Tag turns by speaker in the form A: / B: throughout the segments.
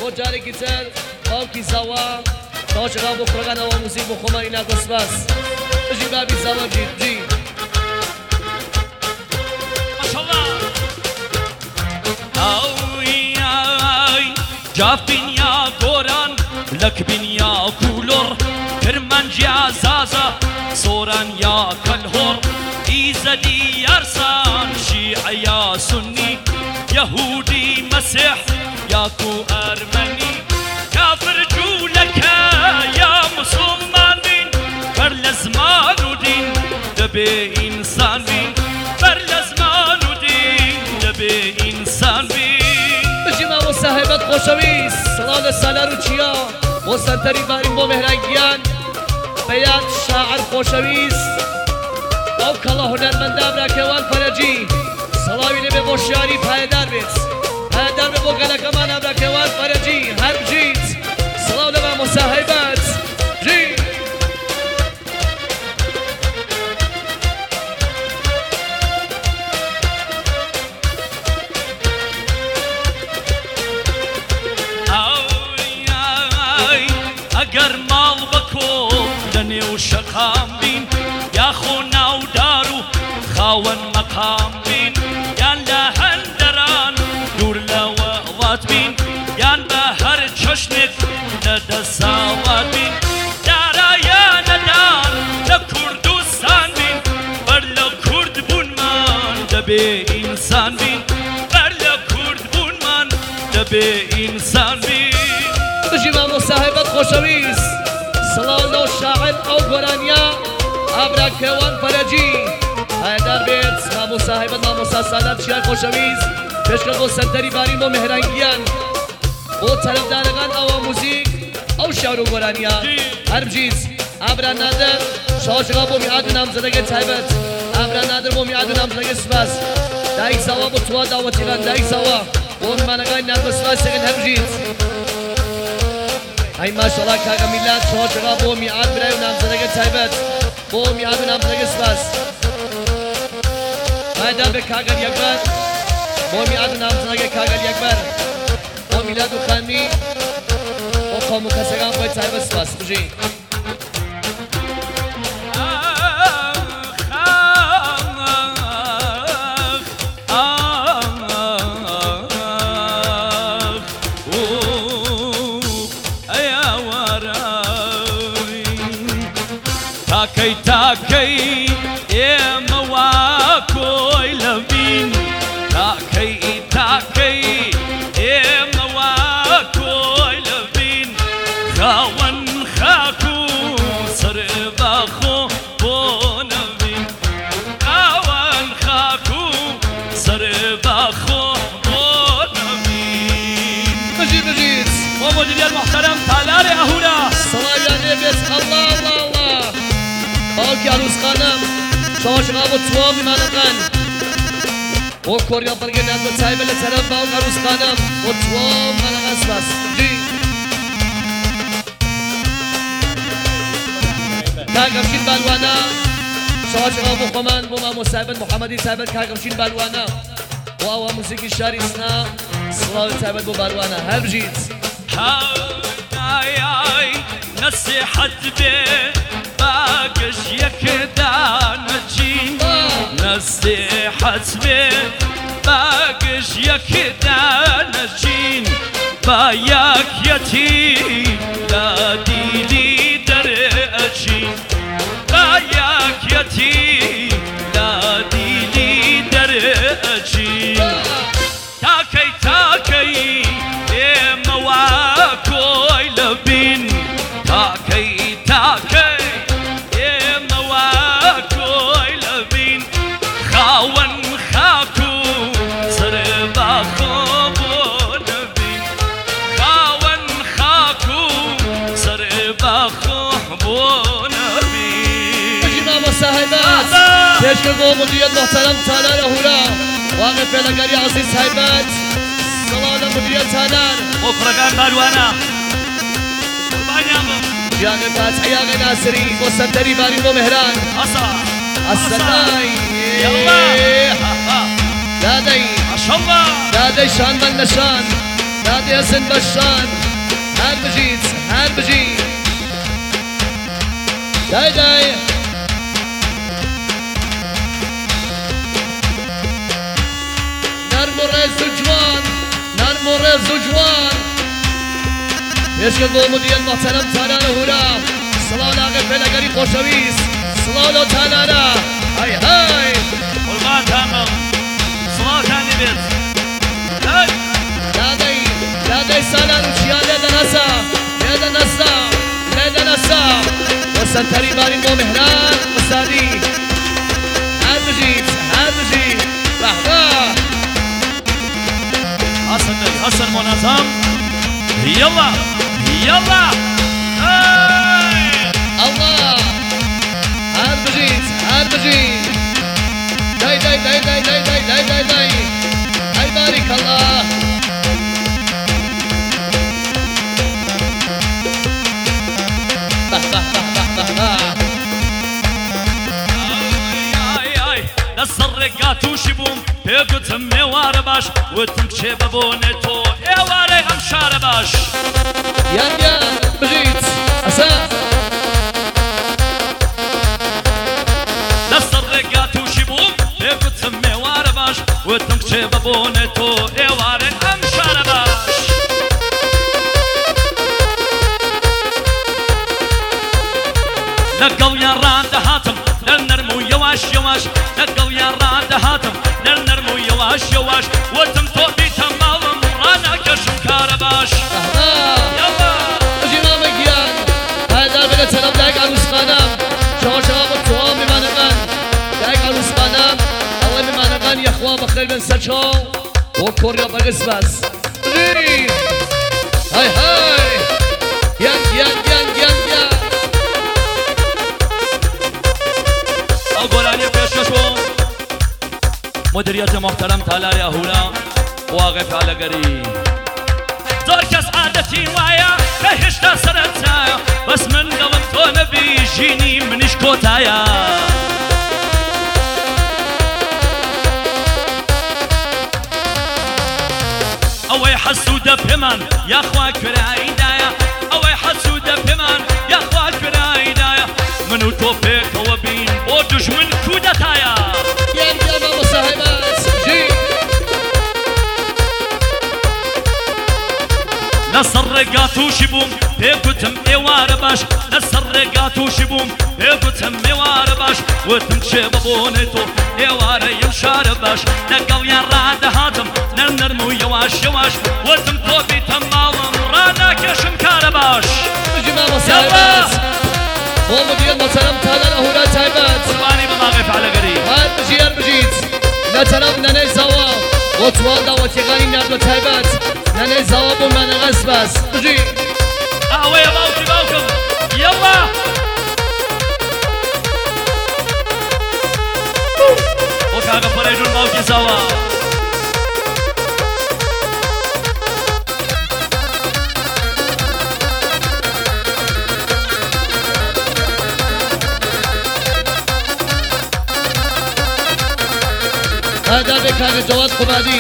A: بۆ جارێکی تر باوکی زاوا تاوەچقا بۆ کوڕەکانەوە موزیک بۆ خۆمانی ناکۆ سپاس بژی بابی زاوا بژی بژی
B: جافين يا قوران لكبين يا كولور كرمانج يا زازا صوران يا كالهور إيزدي يرسان شيعي يا سني يهودي مسيح ياكو أرمني كافر جولك يا مسلمانين برلزمان ودين دبي إنسان بين برلزمان ودين دبي إنسان بين
A: بجیما و صاحبت خوشویست سلام سالار و چیا و سنتری باریم با مهرنگیان بیاد شاعر خوشویست او کلا هنرمندان را کوان فرجی سلامی نبی با شعری پایدار بیت پایدار بی با گلکمان را کوان فرجی هر بجید سلام لما مصاحبت جی
B: اگر مال بکو لنی و شقام بین یا خونا و دارو خاون مقام بین یان لهندران دور لوات بین یان به هر چشنک لدساوات بین دارا یا ندان لکردستان بین بر لکرد بون من دبی انسان بین بر لکرد بون من دبی انسان بین
A: بجیما مصاحبت خوشویست سلام نو شاعر او گرانیا ابرا کوان فرجی پایدار بیت ما مصاحبت ما مساسالات شیار خوشویست پشکل بو سنتری باریم و مهرنگیان بو طرفدارگان او موزیک او شعر و گرانیا هر بجیز ابرا نادر شاشقا بو میعاد نامزدگی تایبت ابرا نادر بو میعاد نامزدگی سپاس دایک سوا بو توا دعوتیگان دایک سوا بو منگای نادر سپاس سگن هر بجیز ای ماشاءالله کاغا میلاد شاشقا بو میعاد برای و نامزدگی تایبت بو میعاد و نامزدگی سپاس پایدار به کاغل یکبر بو میعاد و نامزدگی کاغل یکبر بو میلاد و خانمی بو قوم و کسگان باید تایبت سپاس بجی
B: تاكي تاكي يا مواكوي لبين تاكي تاكي يا مواكوي لبين خاون خاكو صرباخو بونبين خاون خاكو صرباخو بونبين
A: بجي بجيت
B: ومدير المحترم تالاري اهولا
A: صلاة النبي الله الله الله باوکی عروس خانم شاشقا و توام منقن و کوریا برگه نند تایبه لطرف باوک عروس خانم و توام منقن سپس جی کارگمشین بالوانا شاشقا و خمان و ما مصاحبت محمدی تایبت کارگمشین بالوانا و آوا موسیقی شاری سنا صلاة تایبت بو بالوانا هر بجید
B: هاي نصيحة بيه باقش يكدانا جين نصيحة بيه باقش يكدانا جين باياك يتيم لا ديلي درأجين باياك يتيم لا ديلي درأجين تاكي تاكي يا مواكوي لبين تاكي تاكي يا مواكوي لبين خاون خاكو صرباخو بونبين خاون خاكو صرباخو بونبين
A: بجيما مصاحبات تشكر بو مدير محترم تالار هورا واقف لقري عزيز هيبات صلاة مدير تالار
B: مفرقان بالوانا
A: جان فتحي آقا ناصري مصدري باري بو مهران السلاي
B: يلا
A: دادي
B: ما شاء الله
A: دادي شان من نشان نادي حسن بشان هر بجيت هر بجيت داي داي نرمو ريز جوان نرمو ريز جوان يشكل بو مدير محترم تانانا هورا صلاة لاغي بلغري خوشويس صلاة لو تانانا هاي هاي
B: قربان تامم صلاة تاني بيت هاي
A: لادي سالان وشيا ليدا نسا ليدا نسا ليدا نسا وسنتري باري مو مهران مسادي هاد بجيت رحبا
B: حسن منظم يلا يلا
A: الله هاد بجيت داي هاي بارك الله
B: السرقات وشبوم بيقتم ميوار باش وتمشي ببونتو ايواري امشار باش
A: يا بجيت اساس
B: السرقات وشبوم بيقتم ميوار باش وتمشي ببونتو ايواري امشار باش لقوا يا راند هاتم نرمو يواش لقوا يا راند هاتم نرمو يواش وتم توبي تمام رانا كشم كارباش
A: يلا اجي ما مقيان هذا بلا سلام دايق على الوسقانام شباب الطوام بمانقان دايق على الوسقانام الله بمانقان يا اخوان بخير من سجو وكوريا بقس بس هاي يان
B: أقولاني بيششون مديرية محترم تالاري أهولا واقف على قريب زور كس عادتي وايا كهشتا سرتايا بس من قلب تو نبي جيني منش كوتايا أوي حسودة بمان يا أخوة كراي دايا أوي حسودة بمان يا أخوة كراي دايا منو توفيك وبين ودش من كودتايا
A: يا بابا صاحبات جي
B: نسرقات وشبوم بيقتم ايوار باش نسرقات وشبوم بيقتم ايوار باش وتمشي ببونتو ايوار يمشار باش نقل يا راد هاتم نرمو يواش وتم توبي تمام رانا كشم كارباش
A: جي بابا صاحبات مو مدير محترم تالان أهولا تايبات
B: قرباني بماغف على قريب
A: هاد بجيت نترم ناني زوا وطوال دا وتيغاني نابلو تايبات ناني زوا بمان غسباس بجي
B: قهوة يا باوكم يلا وكاغا فريجون باوكي زوا
A: هذا بكاغا جواد قبادي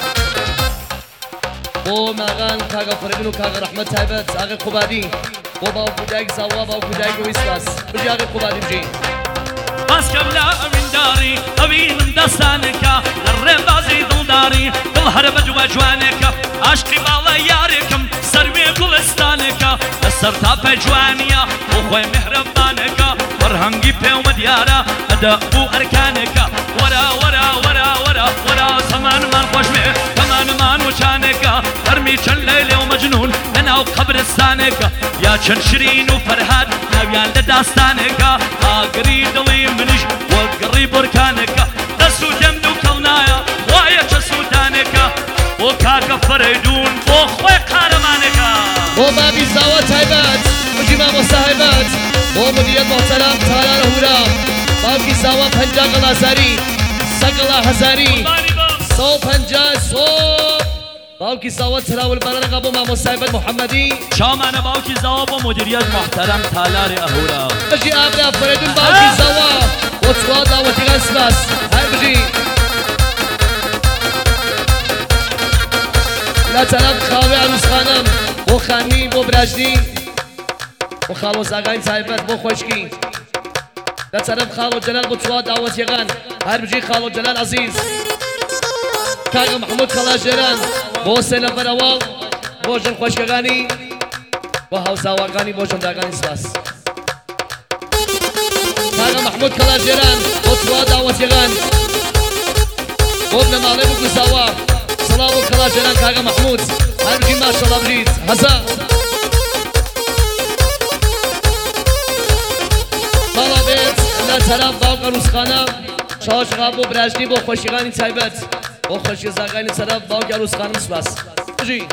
A: بو ماغان كاغا فريجون وكاغا رحمة تايبات اغي قبادي بو باوكو دايق زوا باوكو دايق ويسباس بجي اغي قبادي بجي
B: بس كبلا من داري أبي من دستانك الربازي دلداري ظهر بجوا جوانك عشقي بالا ياركم سروي قلستانك السرطة بجوانيا وخوي مهربانك فرهنگي بيو مديارا أدأبو أركانك ورا زمان من خوشمه زمان من وشانك ارمي چن ليلة ومجنون انا وقبرستانك يا چن شيرين وفرهاد ناويان لداستانك اقري دلي منش وقري بركانك دسو جمدو كونايا وايا چسودانك وكاك فريدون وخوي قارمانك
A: وبابي زاوة تايبات وجمام وصاحبات ومدير محترم تالان هورا بابي زاوة پنجا غلازاري سقلا هزاري صوب پنجا صوب باوكي زاوة تراول برانق ابو مامو صاحبات محمدي
B: شامان باوكي زاوة ومديرية محترم تالاري اهورا
A: بجي ابدا فريدون باوكي زاوة وطوادا وتيغان سباس هاي بجي لا طرف خاوه عروس خانم بو خانی بو برجدی بو خالو زاگاین صاحبت بو خوشکی لا طرف خالو جلال بو چوا دعوت یگان هر بجی خالو جلال عزیز کاغا محمود خلاجران بو سنه براوال بو جن خوشکگانی بو هاوساواکانی بو جن داگانی سپاس کاغا محمود خلاجران بو چوا دعوت یگان بو ابن مالی بو گزاوا سلام و خلاجران کاغا محمود هر بجی ماشالله بجید حسن مالا بیت لا طرف باوک عروس خانم شاشقا بو برجدی بو خوشکگانی تایبت بو خوشی زاگانی طرف باوک عروس خانم سپاس بجی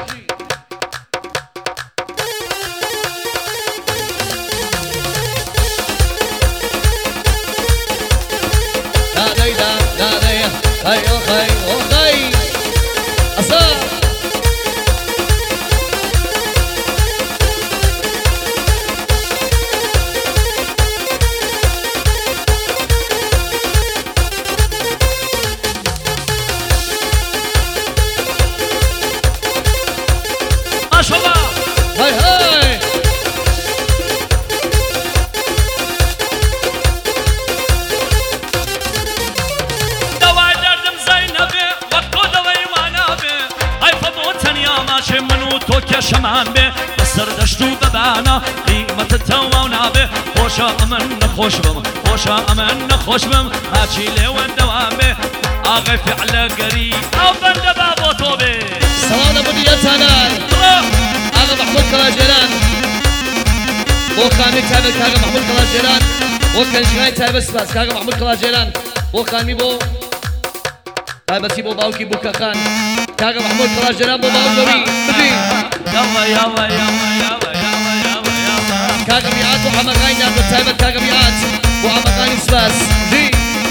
B: شمان به بسر دشتو ببانا قیمت توا و نابه خوشا امن نخوش بم خوشا امن نخوش بم هاچی لیوان دوام به آغای فعلا گری او بند بابو توبه
A: سلام نبودیت هنال آغا محمود کلاجران بو خامی تایبت کاغا محمود کلاجران بو کنشگانی تایبت سپاس کاغا محمود کلاجران بو خامی بو تایبتی بو باوکی بو کخان کاغا محمود کلاجران بو باوکوی بجی
B: يلا يلا يلا يلا يلا يلا يلا
A: كاغا ميعاد وحمقاني نعم تايبت كاغا ميعاد وحمقاني سباس جي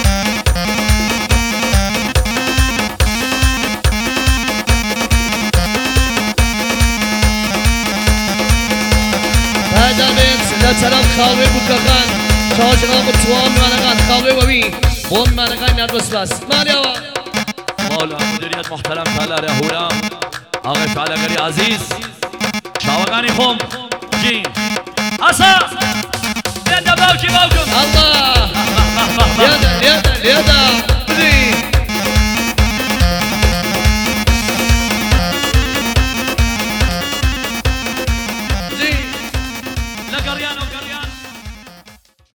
A: هذا بيت لا ترام خاوي بكخان شاجرام بطوام مانغان خاوي وبي بوم مانغان نعم سباس ماليوا
B: مولا مديرية محترم تالار يا هورام آغای فعلگری عزیز شاوگانی خوم جی اصا بیاد باوکی باوکم
A: الله